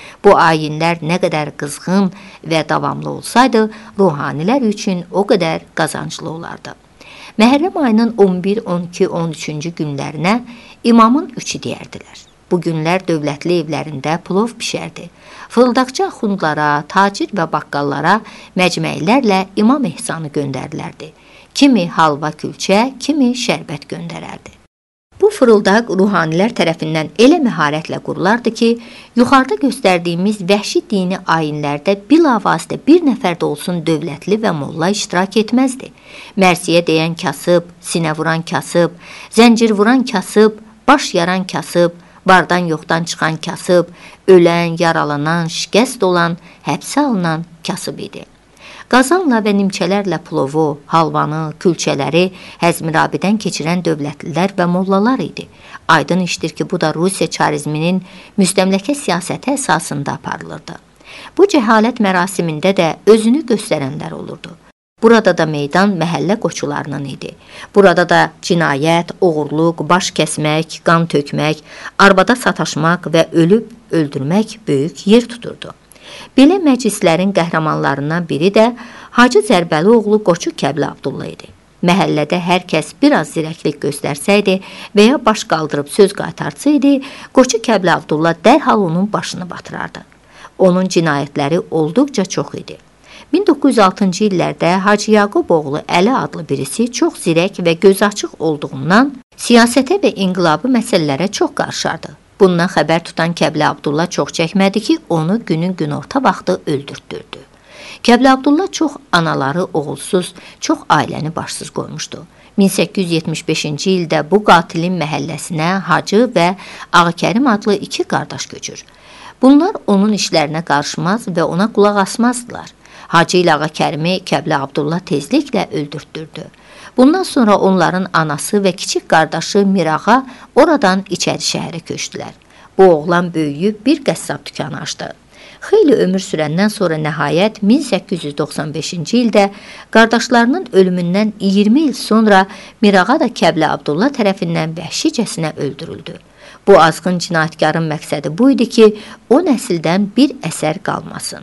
S1: Bu ayinlər nə qədər qızğın və davamlı olsaydı, ruhanilər üçün o qədər qazanclı olardı. Məhərrəm ayının on bir, on iki, on üçüncü günlərinə imamın üçü deyərdilər. Bu günlər dövlətli evlərində plov pişərdi. Fırıldaqçı axundlara, tacir və baqqallara məcməylərlə imam ehsanı göndərilərdi. Kimi halva külçə, kimi şərbət göndərərdi. Bu fırıldaq ruhanilər tərəfindən elə məharətlə qurulardı ki, yuxarıda göstərdiyimiz vəhşi dini ayinlərdə bilavasitə bir nəfər də olsun dövlətli və molla iştirak etməzdi. Mərsiyə deyən kasıb, sinə vuran kasıb, zəncir vuran kasıb, baş yaran kasıb, bardan yoxdan çıxan kasıb, ölən, yaralanan, şikəst olan, həbsə alınan kasıb idi. Qazanla və nimçələrlə plovu, halvanı, külçələri həzmirabidən keçirən dövlətlilər və mollalar idi. Aydın işdir ki, bu da Rusiya çarizminin müstəmləkə siyasəti əsasında aparılırdı. Bu cəhalət mərasimində də özünü göstərənlər olurdu. Burada da meydan məhəllə qoçularının idi. Burada da cinayət, oğurluq, baş kəsmək, qan tökmək, arvada sataşmaq və ölüb öldürmək böyük yer tuturdu. Belə məclislərin qəhrəmanlarından biri də Hacı Zərbəlioğlu Qoçu Kəbli Abdulla idi. Məhəllədə hər kəs biraz zirəklik göstərsəydi və ya baş qaldırıb söz qaytarsaydı, Qoçu Kəbli Abdulla dərhal onun başını batırardı. Onun cinayətləri olduqca çox idi. min doqquz yüz altıncı illərdə Hacı Yaqub oğlu Əli adlı birisi çox zirək və göz açıq olduğundan siyasətə və inqilabı məsələlərə çox qarışardı. Bundan xəbər tutan Kəbli Abdulla çox çəkmədi ki, onu günün günorta vaxtı öldürtdürdü. Kəbli Abdulla çox anaları oğulsuz, çox ailəni başsız qoymuşdu. min səkkiz yüz yetmiş beşinci ildə bu qatilin məhəlləsinə Hacı və Ağakərim adlı iki qardaş köçür. Bunlar onun işlərinə qarışmaz və ona qulaq asmazdılar. Hacı ilə Ağakərimi Kəbli Abdulla tezliklə öldürtdürdü. Bundan sonra onların anası və kiçik qardaşı Mirağa oradan içəri şəhərə köçdülər. Bu oğlan böyüyüb bir qəssab dükanı açdı. Xeyli ömür sürəndən sonra nəhayət min səkkiz yüz doxsan beşinci ildə qardaşlarının ölümündən iyirmi il sonra Mirağa da Kəbli Abdulla tərəfindən vəhşicəsinə öldürüldü. Bu azğın cinayətkarın məqsədi bu idi ki, o nəsildən bir əsər qalmasın.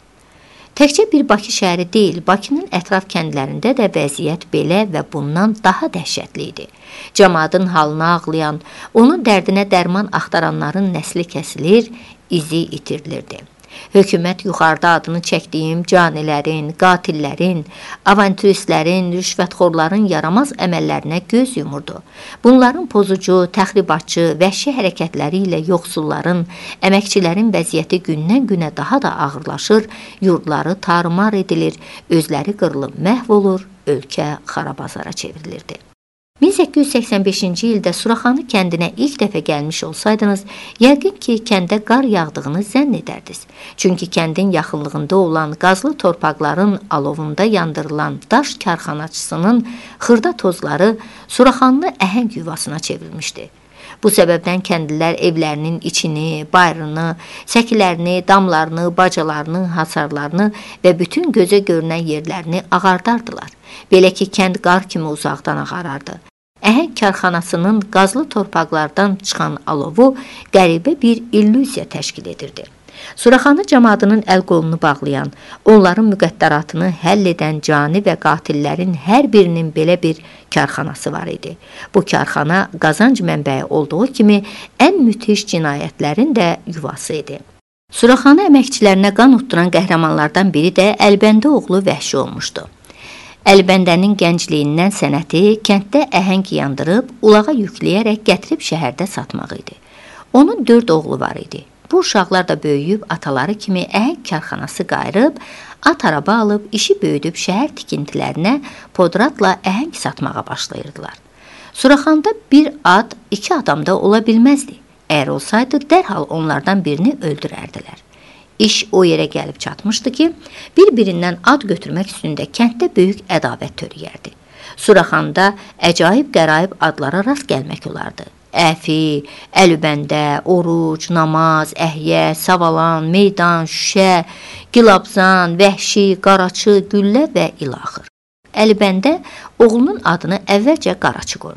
S1: Təkcə bir Bakı şəhəri deyil, Bakının ətraf kəndlərində də vəziyyət belə və bundan daha dəhşətli idi. Cəmaatın halına ağlayan, onun dərdinə dərman axtaranların nəsli kəsilir, izi itirilirdi. Hökumət yuxarıda adını çəkdiyim canilərin, qatillərin, avantüristlərin, rüşvətxorların yaramaz əməllərinə göz yumurdu. Bunların pozucu, təxribatçı, vəhşi hərəkətləri ilə yoxsulların, əməkçilərin vəziyyəti gündən günə daha da ağırlaşır, yurdları tarumar edilir, özləri qırılıb məhv olur, ölkə xarabazara çevrilirdi. min səkkiz yüz səksən beşinci ildə Suraxanı kəndinə ilk dəfə gəlmiş olsaydınız, yəqin ki, kəndə qar yağdığını zənn edərdiniz. Çünki kəndin yaxınlığında olan qazlı torpaqların alovunda yandırılan daş karxanaçısının xırda tozları Suraxanlı əhəng yuvasına çevrilmişdi. Bu səbəbdən kəndlilər evlərinin içini, bayrını, səkilərini, damlarını, bacalarını, hasarlarını və bütün gözə görünən yerlərini ağardardılar. Belə ki, kənd qar kimi uzaqdan ağarardı. Əhəng karxanasının qazlı torpaqlardan çıxan alovu qəribə bir illüziya təşkil edirdi. Suraxanı cəmaatının əl-qolunu bağlayan, onların müqəddəratını həll edən cani və qatillərin hər birinin belə bir karxanası var idi. Bu karxana qazanc mənbəyi olduğu kimi ən müthiş cinayətlərin də yuvası idi. Suraxanı əməkçilərinə qan utduran qəhrəmanlardan biri də Əlbəndə oğlu Vəhşi olmuşdu. Əlbəndənin gəncliyindən sənəti kənddə əhəng yandırıb, ulağa yükləyərək gətirib şəhərdə satmaq idi. Onun dörd oğlu var idi. Bu uşaqlar da böyüyüb ataları kimi əhəng karxanası qayırıb, at araba alıb işi böyüdüb şəhər tikintilərinə podratla əhəng satmağa başlayırdılar. Suraxanda bir at iki adamda ola bilməzdi. Əgər olsaydı dərhal onlardan birini öldürərdilər. İş o yerə gəlib çatmışdı ki, bir-birindən ad götürmək üstündə kənddə böyük ədavət törəyərdi. Suraxanda əcaib qəraib adlara rast gəlmək olardı. Əfi, Əlübəndə, Oruc, Namaz, Əhyə, Savalan, Meydan, Şüşə, Gilabzan, Vəhşi, Qaraçı, Güllə və ilaxır. Əlübəndə oğlunun adını əvvəlcə Qaraçı qoymuşdu.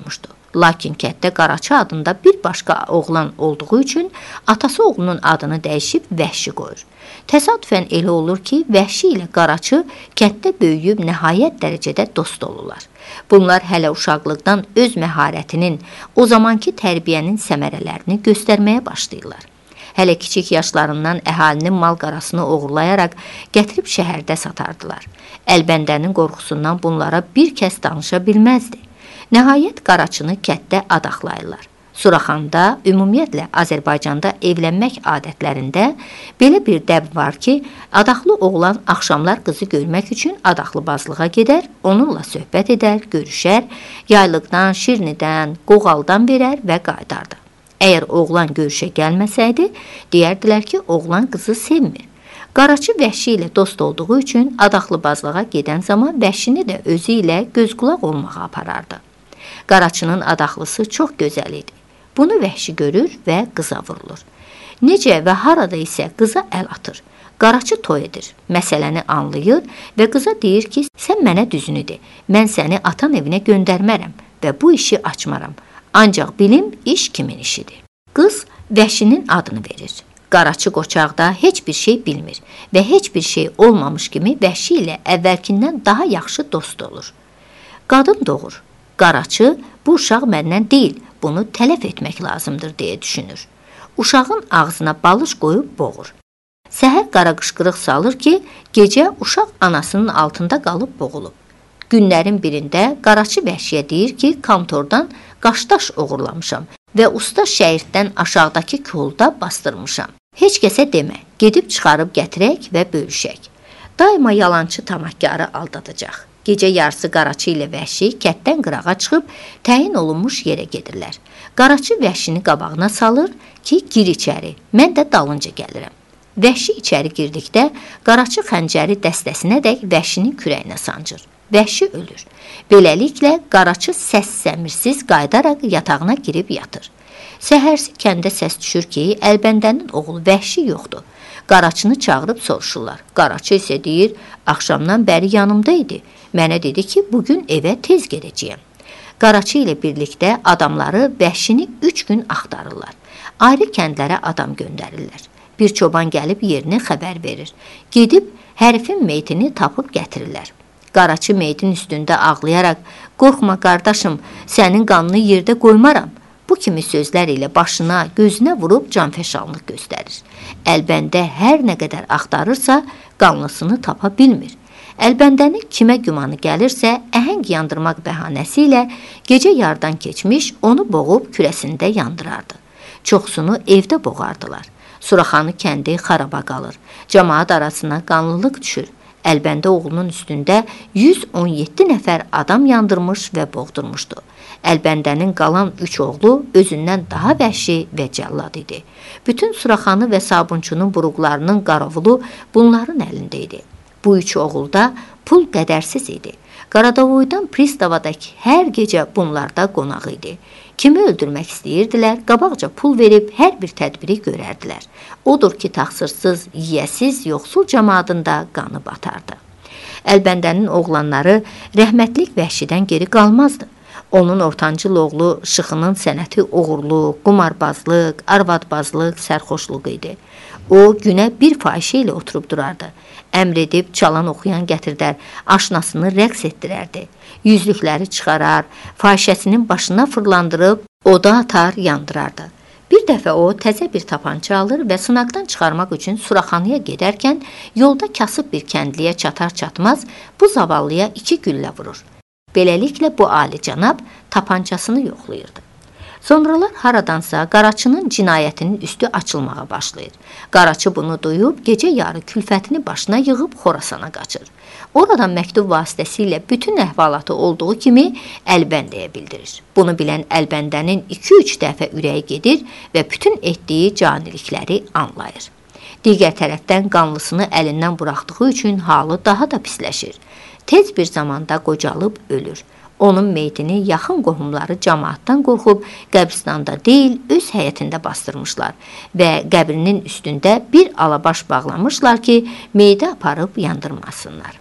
S1: Lakin kənddə Qaraçı adında bir başqa oğlan olduğu üçün atası oğlunun adını dəyişib Vəhşi qoyur. Təsadüfən elə olur ki, Vəhşi ilə Qaraçı kənddə böyüyüb nəhayət dərəcədə dost olurlar. Bunlar hələ uşaqlıqdan öz məharətinin, o zamanki tərbiyənin səmərələrini göstərməyə başlayırlar. Hələ kiçik yaşlarından əhalinin mal qarasını oğurlayaraq gətirib şəhərdə satardılar. Əlbəndənin qorxusundan bunlara bir kəs danışa bilməzdi. Nəhayət Qaraçını kənddə adaxlayırlar. Suraxanda, ümumiyyətlə Azərbaycanda evlənmək adətlərində belə bir dəb var ki, adaxlı oğlan axşamlar qızı görmək üçün adaxlыбazlığa gedər, onunla söhbət edər, görüşər, yaylıqdan, şirnidən, qoğaldan verər və qaydardı. Əgər oğlan görüşə gəlməsəydi, deyərdilər ki, oğlan qızı sevmir. Qaraçı Vəhşi ilə dost olduğu üçün adaxlыбazlığa gedən zaman Vəhşini də özü ilə göz-qulaq olmağa aparardı. Qaraçının adaxlısı çox gözəl idi. Bunu Vəhşi görür və qıza vurulur. Necə və harada isə qıza əl atır. Qaraçı toy edir, məsələni anlayır və qıza deyir ki, sən mənə düzünü de, mən səni atan evinə göndərmərəm və bu işi açmaram. Ancaq bilim, iş kimin işidir. Qız Vəhşinin adını verir. Qaraçı qoçaqda heç bir şey bilmir və heç bir şey olmamış kimi Vəhşi ilə əvvəlkindən daha yaxşı dost olur. Qadın doğur. Qaraçı, bu uşaq məndən deyil, bunu tələf etmək lazımdır deyə düşünür. Uşağın ağzına balış qoyub boğur. Səhər qara qışqırıq salır ki, gecə uşaq anasının altında qalıb boğulub. Günlərin birində Qaraçı Vəhşiyə deyir ki, kantordan qaşdaş oğurlamışam və usta şəhiddən aşağıdakı kolda bastırmışam. Heç kəsə demə, gedib çıxarıb gətirək və bölüşək. Daima yalançı tamahkarı aldadacaq. Gecə yarısı Qaraçı ilə Vəhşi kənddən qırağa çıxıb təyin olunmuş yerə gedirlər. Qaraçı Vəhşini qabağına salır ki, gir içəri, mən də dalınca gəlirəm. Vəhşi içəri girdikdə Qaraçı xəncəri dəstəsinədək Vəhşinin kürəyinə sancır. Vəhşi ölür. Beləliklə Qaraçı səs-səmirsiz qayıdaraq yatağına girib yatır. Səhərsi kəndə səs düşür ki, Əlbəndənin oğlu Vəhşi yoxdur. Qaraçını çağırıb soruşurlar. Qaraçı isə deyir, axşamdan bəri yanımda idi. Mənə dedi ki, bugün evə tez gedəcəyəm. Qaraçı ilə birlikdə adamları Vəhşini üç gün axtarırlar. Ayrı kəndlərə adam göndərirlər. Bir çoban gəlib yerini xəbər verir. Gedib hərifin meytini tapıb gətirirlər. Qaraçı meytin üstündə ağlayaraq, qorxma qardaşım, sənin qanını yerdə qoymaram. Bu kimi sözlər ilə başına, gözünə vurub canfəşanlıq göstərir. Əlbəndə hər nə qədər axtarırsa, qanlısını tapa bilmir. Əlbəndənin kimə gümanı gəlirsə, əhəng yandırmaq bəhanəsi ilə gecə yardan keçmiş, onu boğub kürəsində yandırardı. Çoxsunu evdə boğardılar. Suraxanı kəndi xaraba qalır. Cəmaat arasına qanlılıq düşür. Əlbəndə oğlunun üstündə yüz on yeddi nəfər adam yandırmış və boğdurmuşdu. Əlbəndənin qalan üç oğlu özündən daha vəhşi və cəllad idi. Bütün Suraxanı və Sabunçunun buruqlarının qaravulu bunların əlində idi. Bu üç oğul da pul qədərsiz idi. Qaradavoydan Pristavadakı hər gecə bunlarda qonaq idi. Kimi öldürmək istəyirdilər, qabaqca pul verib hər bir tədbiri görərdilər. Odur ki, taxsırsız, yiyəsiz, yoxsul cəmaatında qanı batardı. Əlbəndənin oğlanları rəhmətlik Vəhşidən geri qalmazdı. Onun ortancıl oğlu Şıxının sənəti oğurluq, qumarbazlıq, arvadbazlıq, sərxoşluq idi. O, günə bir fahişə ilə oturub durardı. Əmr edib çalan oxuyan gətirdər, aşnasını rəqs etdirərdi. Yüzlükləri çıxarar, fahişəsinin başına fırlandırıb, oda atar, yandırardı. Bir dəfə o, təzə bir tapança alır və sınaqdan çıxarmaq üçün Suraxanıya gedərkən, yolda kasıb bir kəndliyə çatar-çatmaz, bu zavallıya iki güllə vurur. Beləliklə, bu alicənab tapancasını yoxlayırdı. Sonralar haradansa Qaraçının cinayətinin üstü açılmağa başlayır. Qaraçı bunu duyub, gecə yarı külfətini başına yığıb Xorasana qaçır. Oradan məktub vasitəsilə bütün əhvalatı olduğu kimi Əlbəndəyə bildirir. Bunu bilən Əlbəndənin iki-üç dəfə ürəyi gedir və bütün etdiyi canilikləri anlayır. Digər tərəfdən qanlısını əlindən buraxdığı üçün halı daha da pisləşir. Tez bir zamanda qocalıb ölür. Onun meytini yaxın qohumları cəmaatdan qorxub qəbristanda deyil, öz həyətində bastırmışlar və qəbrinin üstündə bir alabaş bağlamışlar ki, meydi aparıb yandırmasınlar.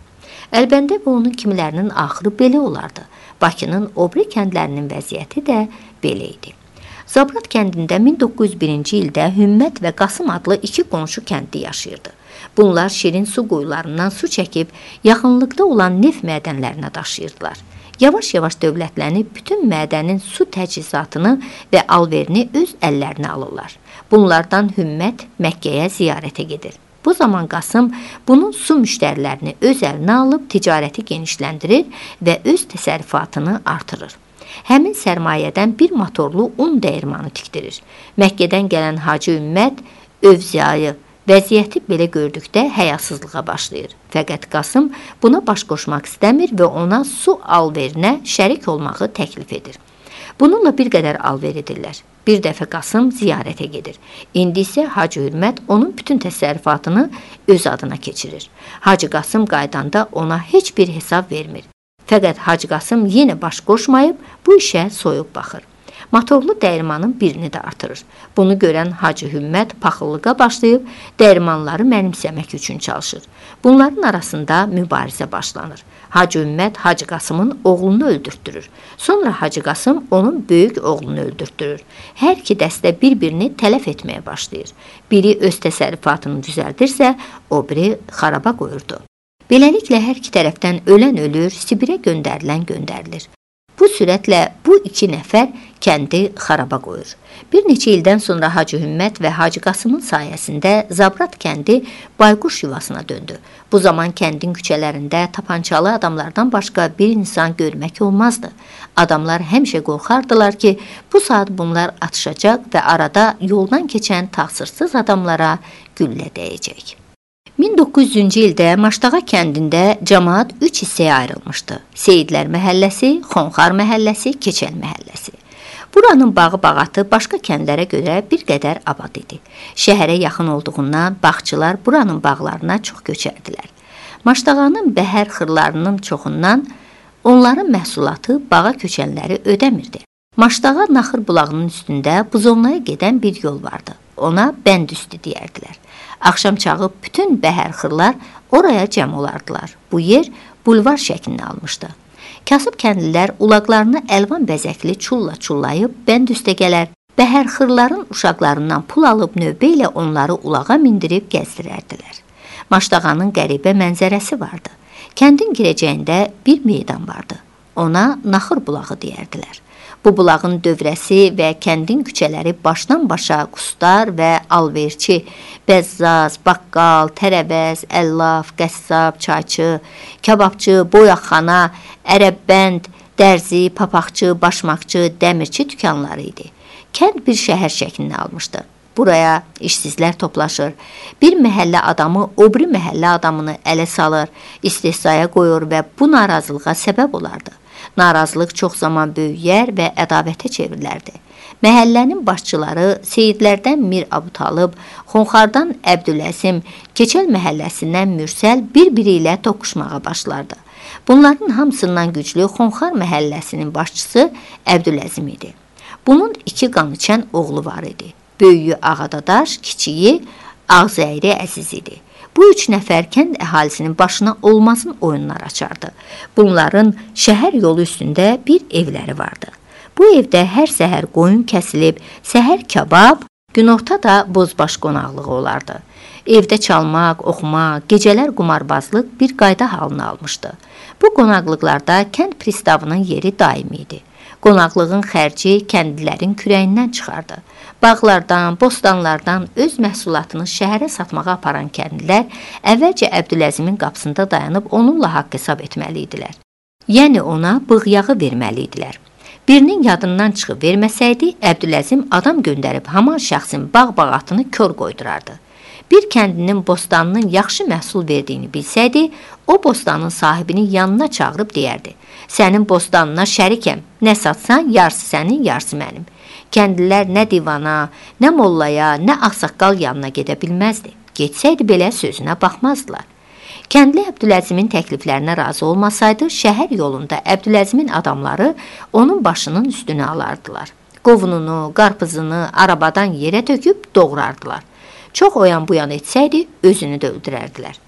S1: Əlbəndə və onun kimilərinin axırı belə olardı. Bakının o biri kəndlərinin vəziyyəti də belə idi. Zabrat kəndində min doqquz yüz birinci ildə Hümmət və Qasım adlı iki qonşu kəndli yaşayırdı. Bunlar şirin su quyularından su çəkib yaxınlıqda olan neft mədənlərinə daşıyırdılar. Yavaş-yavaş dövlətlənib bütün mədənin su təchizatını və alverini öz əllərinə alırlar. Bunlardan Hümmət Məkkəyə ziyarətə gedir. Bu zaman Qasım bunun su müştərilərini öz əlinə alıb ticarəti genişləndirir və öz təsərrüfatını artırır. Həmin sərmayədən bir motorlu un dəyirmanı tikdirir. Məkkədən gələn Hacı Ümmət Övziyayı vəziyyəti belə gördükdə həyasızlığa başlayır. Fəqət Qasım buna baş qoşmaq istəmir və ona su alverinə şərik olmağı təklif edir. Bununla bir qədər alver edirlər. Bir dəfə Qasım ziyarətə gedir. İndi isə Hacı Hürmət onun bütün təsərrüfatını öz adına keçirir. Hacı Qasım qaydanda ona heç bir hesab vermir. Fəqət Hacı Qasım yenə baş qoşmayıb bu işə soyuq baxır. Motorlu dəyirmanın birini də artırır. Bunu görən Hacı Hümmət paxıllığa başlayıb dəyirmanları mənimsəmək üçün çalışır. Bunların arasında mübarizə başlanır. Hacı Ümmət Hacı Qasımın oğlunu öldürtdürür. Sonra Hacı Qasım onun böyük oğlunu öldürtdürür. Hər iki dəstə bir-birini tələf etməyə başlayır. Biri öz təsərrüfatını düzəldirsə, o biri xaraba qoyurdu. Beləliklə hər iki tərəfdən ölən ölür, Sibirə göndərilən göndərilir. Bu sürətlə bu iki nəfər kəndi xaraba qoyur. Bir neçə ildən sonra Hacı Hümmət və Hacı Qasımın sayəsində Zabrat kəndi bayquş yuvasına döndü. Bu zaman kəndin küçələrində tapançalı adamlardan başqa bir insan görmək olmazdı. Adamlar həmişə qorxardılar ki, bu saat bunlar atışacaq və arada yoldan keçən təqsirsіз adamlara güllə dəyəcək. min doqquz yüzüncü ildə Maştağa kəndində cəmaat üç hissəyə ayrılmışdı. Seyidlər məhəlləsi, Xonxar məhəlləsi, Keçəl məhəlləsi. Buranın bağı-bağatı başqa kəndlərə görə bir qədər abad idi. Şəhərə yaxın olduğundan bağçılar buranın bağlarına çox köçərdilər. Maştağanın bəhər xırlarının çoxundan onların məhsulatı bağa köçənləri ödəmirdi. Maştağa Naxır bulağının üstündə Buzonlaya gedən bir yol vardı. Ona Bəndüstü deyərdilər. Axşam çağı bütün bəhərxırlar oraya cəm olardılar. Bu yer bulvar şəklini almışdı. Kasıb kəndlilər ulaqlarını əlvan bəzəkli çulla çullayıb Bəndüstə gələr, bəhərxırların uşaqlarından pul alıb növbə ilə onları ulağa mindirib gəzdirərdilər. Maştağanın qəribə mənzərəsi vardı. Kəndin girəcəyində bir meydan vardı. Ona Naxır bulağı deyərdilər. Bu bulağın dövrəsi və kəndin küçələri başdan başa qustar və alverçi, bəzzaz, baqqal, tərəvəz, əllaf, qəssab, çayçı, kababçı, boyaxana, ərəbbənd, dərzi, papaqçı, başmaqçı, dəmirçi dükanları idi. Kənd bir şəhər şəklini almışdı. Buraya işsizlər toplaşır. Bir məhəllə adamı o biri məhəllə adamını ələ salır, istehzaya qoyur və bu narazılığa səbəb olardı. Narazılıq çox zaman böyüyər və ədavətə çevrilərdi. Məhəllənin başçıları Seyidlərdən Mir Abutalıb, Xonxardan Əbdüləzim, Keçəl məhəlləsindən Mürsəl bir-biri ilə toqquşmağa başlardı. Bunların hamısından güclü Xonxar məhəlləsinin başçısı Əbdüləzim idi. Bunun iki qan içən oğlu var idi. Böyüyü Ağadadaş, kiçiyi Ağzəyri Əziz idi. Bu üç nəfər kənd əhalisinin başına olmazın oyunlar açardı. Bunların şəhər yolu üstündə bir evləri vardı. Bu evdə hər səhər qoyun kəsilib, səhər kabab, günorta da bozbaş qonaqlığı olardı. Evdə çalmaq, oxumaq, gecələr qumarbazlıq bir qayda halını almışdı. Bu qonaqlıqlarda kənd pristavının yeri daimi idi. Qonaqlığın xərci kəndlilərin kürəyindən çıxardı. Bağlardan, bostanlardan öz məhsulatını şəhərə satmağa aparan kəndlilər əvvəlcə Əbdüləzimin qapısında dayanıb onunla haqq hesab etməli idilər. Yəni ona bığ yağı verməli idilər. Birinin yadından çıxıb verməsəydi, Əbdüləzim adam göndərib haman şəxsin bağ-bağatını kör qoydurardı. Bir kəndinin bostanının yaxşı məhsul verdiyini bilsəydi, o bostanın sahibini yanına çağırıb deyərdi: "Sənin bostanına şərikəm, nə satsan yarısı sənin, yarısı mənim." Kəndlilər nə divana, nə mollaya, nə ağsaqqal yanına gedə bilməzdi. Getsəydi belə sözünə baxmazdılar. Kəndli Əbdüləzimin təkliflərinə razı olmasaydı, şəhər yolunda Əbdüləzimin adamları onun başının üstünə alardılar. Qovununu, qarpızını arabadan yerə töküb doğrardılar. Çox oyan buyan etsəydi, özünü də öldürərdilər.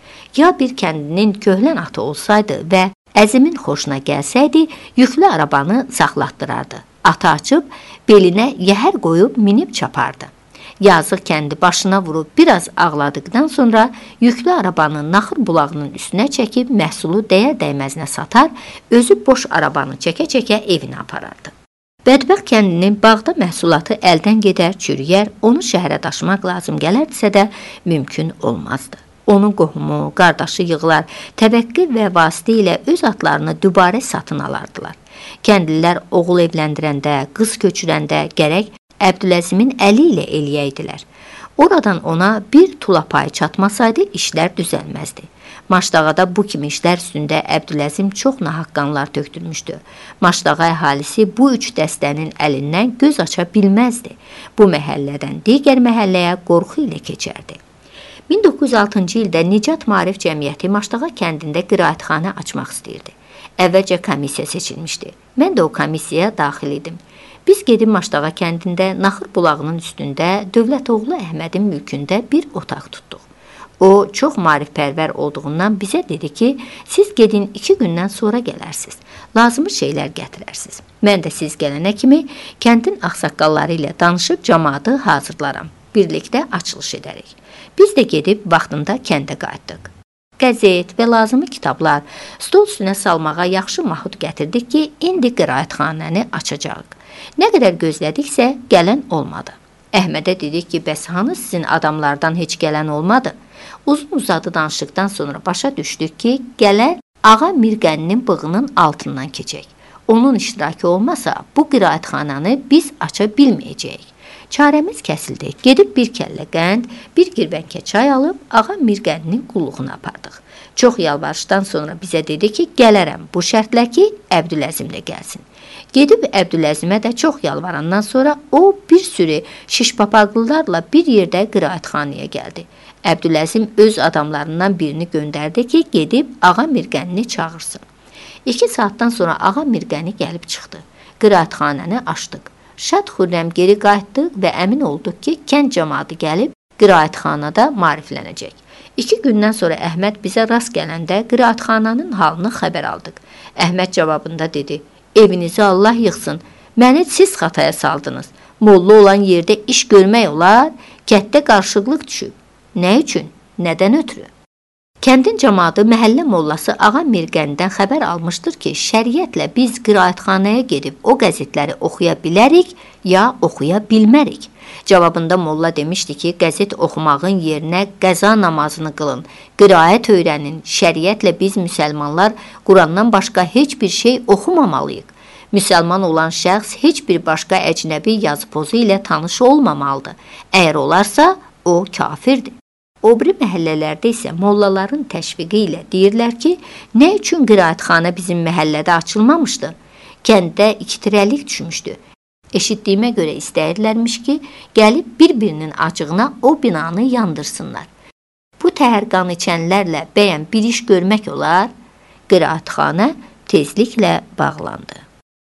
S1: Ya bir kəndinin köhlən atı olsaydı və Əzimin xoşuna gəlsəydi, yüklü arabanı saxlatdırardı. Atı açıb, belinə yəhər qoyub minib çapardı. Yazıq kəndi başına vurub biraz ağladıqdan sonra yüklü arabanı naxır bulağının üstünə çəkib məhsulu dəyər-dəyməzinə satar, özü boş arabanı çəkə-çəkə evinə aparardı. Bədbəxt kəndinin bağda məhsulatı əldən gedər, çürüyər, onu şəhərə daşımaq lazım gələrdisə də mümkün olmazdı. Onun qohumu, qardaşı yığılar, təbəqqi və vasitə ilə öz atlarını dübarə satın alardılar. Kəndlilər oğul evləndirəndə, qız köçürəndə gərək Əbdüləzimin əli ilə eləyəydilər. Oradan ona bir tula payı çatmasaydı işlər düzəlməzdi. Maşdağada bu kimi işlər üstündə Əbdüləzim çox nahaq qanlar tökdürmüşdü. Maşdağa əhalisi bu üç dəstənin əlindən göz aça bilməzdi. Bu məhəllədən digər məhəlləyə qorxu ilə keçərdi. min doqquz yüz altıncı ildə Nicat Maarif Cəmiyyəti Maşdağa kəndində qiraətxana açmaq istəyirdi. Əvvəlcə komissiya seçilmişdi. Mən də o komissiyaya daxil idim. Biz gedib Maşdağa kəndində Naxır bulağının üstündə Dövlətoğlu Əhmədin mülkündə bir otaq tutduq. O, çox maarifpərvər olduğundan bizə dedi ki, siz gedin iki gündən sonra gələrsiniz. Lazımı şeylər gətirərsiniz. Mən də siz gələnə kimi kəndin ağsaqqalları ilə danışıb cəmaatı hazırlaram. Birlikdə açılış edərik. Biz də gedib vaxtında kəndə qayıtdıq. Qəzet və lazımi kitablar stol üstünə salmağa yaxşı mahud gətirdik ki, indi qiraətxanəni açacağıq. Nə qədər gözlədiksə, gələn olmadı. Əhmədə dedik ki, bəs hanı sizin adamlardan heç gələn olmadı? Uzun uzadı danışdıqdan sonra başa düşdük ki, gələn Ağa Mirqəninin bığının altından keçək. Onun iştirakı olmasa, bu qiraətxananı biz aça bilməyəcəyik. Çarəmiz kəsildi. Gedib bir kəllə qənd, bir girvənkə çay alıb Ağa Mirqəninin qulluğuna apardıq. Çox yalvarışdan sonra bizə dedi ki, gələrəm bu şərtlə ki, Əbdüləzim də gəlsin. Gedib Əbdüləzimə də çox yalvarandan sonra o bir sürü şiş papaqlılarla bir yerdə qiraətxanaya gəldi. Əbdüləzim öz adamlarından birini göndərdi ki, gedib Ağa Mirqənini çağırsın. İki saatdan sonra Ağa Mirqəni gəlib çıxdı. Qiraətxanəni açdıq. Şad xürrəm geri qayıtdıq və əmin olduq ki, kənd cəmaatı gəlib qiraətxanada maariflənəcək. İki gündən sonra Əhməd bizə rast gələndə qiraətxananın halını xəbər aldıq. Əhməd cavabında dedi, evinizi Allah yıxsın, məni siz xataya saldınız. Molla olan yerdə iş görmək olar, kənddə qarışıqlıq düşüb. Nə üçün? Nədən ötürü? Kəndin cəmaatı məhəllə mollası Ağa Mirqənidən xəbər almışdır ki, şəriətlə biz qiraətxanaya gedib o qəzetləri oxuya bilərik ya oxuya bilmərik. Cavabında molla demişdi ki, qəzet oxumağın yerinə qəza namazını qılın, qiraət öyrənin, şəriətlə biz müsəlmanlar Qurandan başqa heç bir şey oxumamalıyıq. Müsəlman olan şəxs heç bir başqa əcnəbi yazı pozu ilə tanış olmamalıdır. Əgər olarsa, o kafirdir. O biri məhəllələrdə isə mollaların təşviqi ilə deyirlər ki, nə üçün qiraətxana bizim məhəllədə açılmamışdı? Kəndə ikitirəlik düşmüşdü. Eşitdiyimə görə istəyirlərmiş ki, gəlib bir-birinin acığına o binanı yandırsınlar. Bu təhər qan içənlərlə bəyən bir iş görmək olar, qiraətxana tezliklə bağlandı.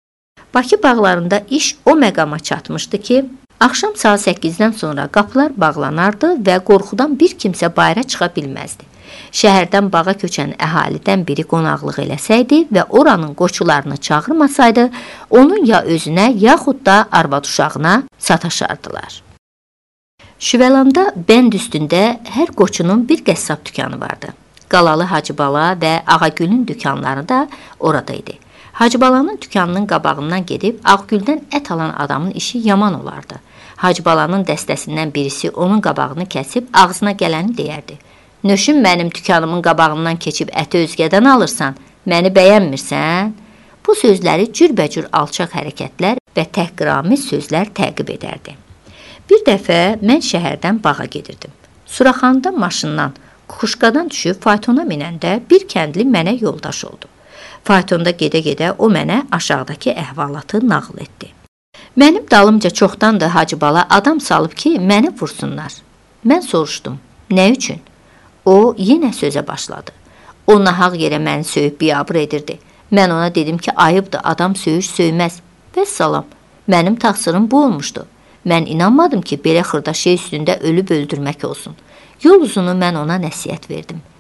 S1: Bakı bağlarında iş o məqama çatmışdı ki, axşam saat səkkizdən sonra qapılar bağlanardı və qorxudan bir kimsə bayıra çıxa bilməzdi. Şəhərdən bağa köçən əhalidən biri qonaqlıq eləsəydi və oranın qoçularını çağırmasaydı, onun ya özünə, yaxud da arvad uşağına sataşardılar. Şüvəlanda bənd üstündə hər qoçunun bir qəssab dükanı vardı. Qalalı Hacıbala və Ağagülün dükanları da oradaydı. Hacıbalanın dükanının qabağından gedib Ağgüldən ət alan adamın işi yaman olardı. Hacıbalanın dəstəsindən birisi onun qabağını kəsib ağzına gələni deyərdi. Nöşün mənim dükanımın qabağından keçib əti özgədən alırsan, məni bəyənmirsən? Bu sözləri cürbəcür alçaq hərəkətlər və təhqiramiz sözlər təqib edərdi. Bir dəfə mən şəhərdən bağa gedirdim. Suraxanda maşından, kukuşkadan düşüb faytona minəndə bir kəndli mənə yoldaş oldu. Faytonda gedə-gedə o mənə aşağıdakı əhvalatı nağıl etdi. Mənim dalımca çoxdandır Hacıbala adam salıb ki, məni vursunlar. Mən soruşdum, nə üçün? O yenə sözə başladı. O nahaq yerə məni söyüb biabır edirdi. Mən ona dedim ki, ayıbdır, adam söyüş söyməz. Vəssalam, mənim təqsirim bu olmuşdu. Mən inanmadım ki, belə xırda şey üstündə ölüb öldürmək olsun. Yol uzunu mən ona nəsihət verdim.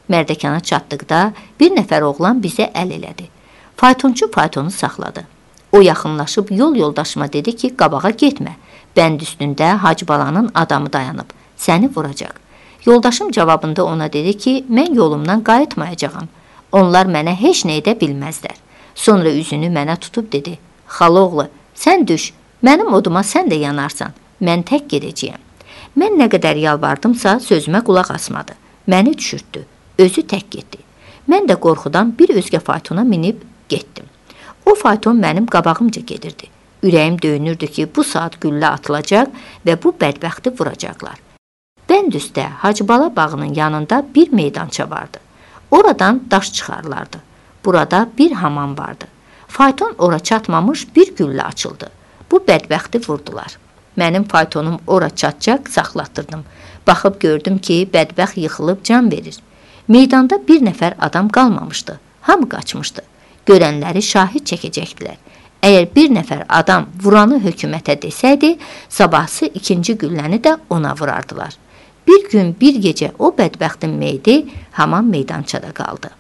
S1: Mərdəkana çatdıqda bir nəfər oğlan bizə əl elədi. Faytonçu faytonu saxladı. O yaxınlaşıb yol yoldaşıma dedi ki, qabağa getmə. Bənd üstündə Hacı balanın adamı dayanıb. Səni vuracaq. Yoldaşım cavabında ona dedi ki, mən yolumdan qayıtmayacağam. Onlar mənə heç nə edə bilməzlər. Sonra üzünü mənə tutub dedi. Xaloğlu, sən düş, mənim oduma sən də yanarsan. Mən tək gedəcəyəm. Mən nə qədər yalvardımsa sözümə qulaq asmadı. Məni düşürtdü. Özü tək getdi. Mən də qorxudan bir özgə faytona minib getdim. O fayton mənim qabağımca gedirdi. Ürəyim döyünürdü ki, bu saat güllə atılacaq və bu bədbəxti vuracaqlar. Bənd üstə Hacı Bala bağının yanında bir meydança vardı. Oradan daş çıxarlardı. Burada bir hamam vardı. Fayton ora çatmamış bir güllə açıldı. Bu bədbəxti vurdular. Mənim faytonum ora çatacaq saxlatdırdım. Baxıb gördüm ki, bədbəxt yıxılıb can verir. Meydanda bir nəfər adam qalmamışdı. Hamı qaçmışdı. Görənləri şahid çəkəcəkdilər. Əgər bir nəfər adam vuranı hökumətə desəydi, sabahsı ikinci gülləni də ona vurardılar. Bir gün, bir gecə o bədbəxtin meydi hamam meydançada qaldı.